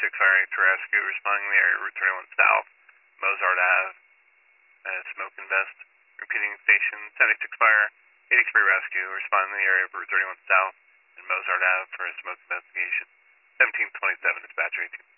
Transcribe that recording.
Fire to rescue, responding to the area Route 31 South, Mozart Ave, smoke and vest. Repeating station 76 Fire, 83 Rescue, responding to the area of Route 31 South and Mozart Ave for a smoke investigation. 1727 dispatcher 18.